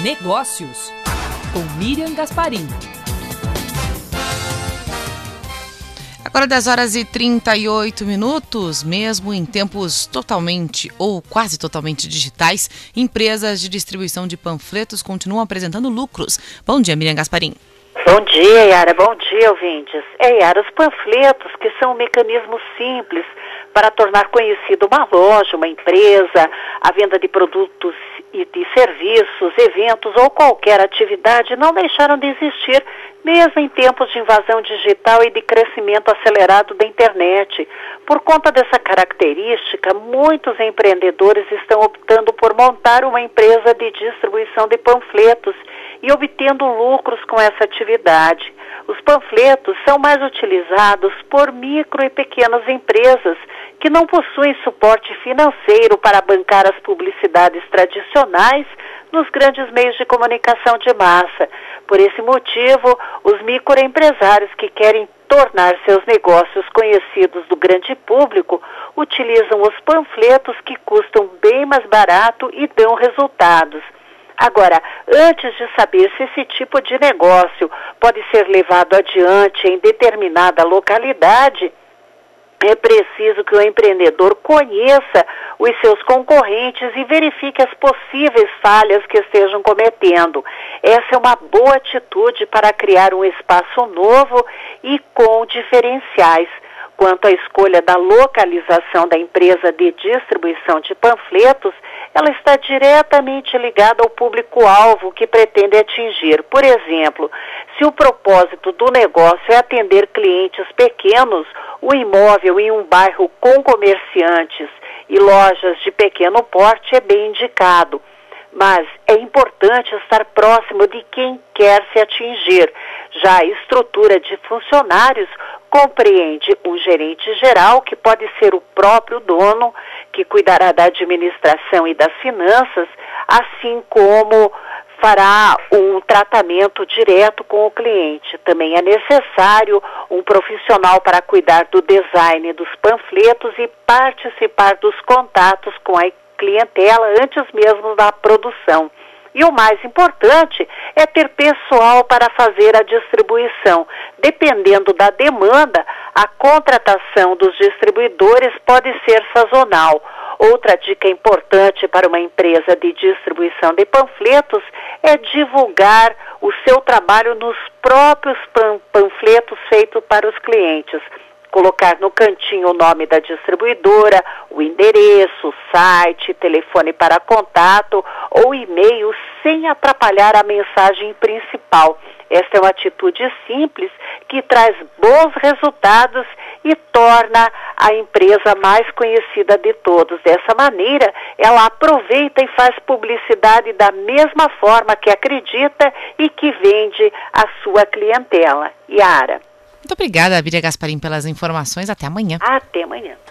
Negócios, com Miriam Gasparim. Agora 10h38, mesmo em tempos totalmente ou quase totalmente digitais, empresas de distribuição de panfletos continuam apresentando lucros. Bom dia, Miriam Gasparim. Bom dia, Yara. Bom dia, ouvintes. Yara, os panfletos, que são um mecanismo simples para tornar conhecida uma loja, uma empresa, a venda de produtos e de serviços, eventos ou qualquer atividade, não deixaram de existir, mesmo em tempos de invasão digital e de crescimento acelerado da internet. Por conta dessa característica, muitos empreendedores estão optando por montar uma empresa de distribuição de panfletos e obtendo lucros com essa atividade. Os panfletos são mais utilizados por micro e pequenas empresas que não possuem suporte financeiro para bancar as publicidades tradicionais nos grandes meios de comunicação de massa. Por esse motivo, os microempresários que querem tornar seus negócios conhecidos do grande público utilizam os panfletos que custam bem mais barato e dão resultados. Agora, antes de saber se esse tipo de negócio pode ser levado adiante em determinada localidade, é preciso que o empreendedor conheça os seus concorrentes e verifique as possíveis falhas que estejam cometendo. Essa é uma boa atitude para criar um espaço novo e com diferenciais. Quanto à escolha da localização da empresa de distribuição de panfletos, ela está diretamente ligada ao público-alvo que pretende atingir. Por exemplo, se o propósito do negócio é atender clientes pequenos, o imóvel em um bairro com comerciantes e lojas de pequeno porte é bem indicado. Mas é importante estar próximo de quem quer se atingir. Já a estrutura de funcionários compreende um gerente geral, que pode ser o próprio dono, que cuidará da administração e das finanças, assim como fará um tratamento direto com o cliente. Também é necessário um profissional para cuidar do design dos panfletos e participar dos contatos com a clientela antes mesmo da produção. E o mais importante é ter pessoal para fazer a distribuição. Dependendo da demanda, a contratação dos distribuidores pode ser sazonal. Outra dica importante para uma empresa de distribuição de panfletos é divulgar o seu trabalho nos próprios panfletos feitos para os clientes. Colocar no cantinho o nome da distribuidora, o endereço, o site, telefone para contato ou e-mail sem atrapalhar a mensagem principal. Esta é uma atitude simples que traz bons resultados e torna a empresa mais conhecida de todos. Dessa maneira, ela aproveita e faz publicidade da mesma forma que acredita e que vende a sua clientela. Yara. Muito obrigada, Miriam Gasparim, pelas informações. Até amanhã. Até amanhã.